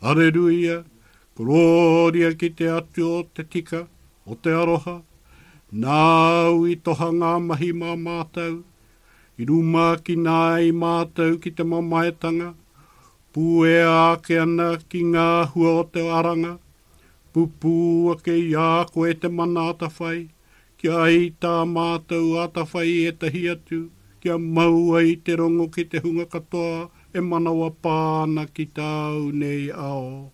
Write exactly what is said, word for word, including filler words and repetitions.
Aleluia, gloria ki te atu o te tika, o te aroha. Nau i toha ngā mahi mā mātou, i ruma ki nā i mātou ki te mamaetanga, pū e ake ana ki ngā hua o te aranga, pupū ake i a koe te manata whai, kia i tā mātou ata whai e tahi atu, kia maua i te rongo ki te hunga katoa, e manawa pāna ki tāu nei ao.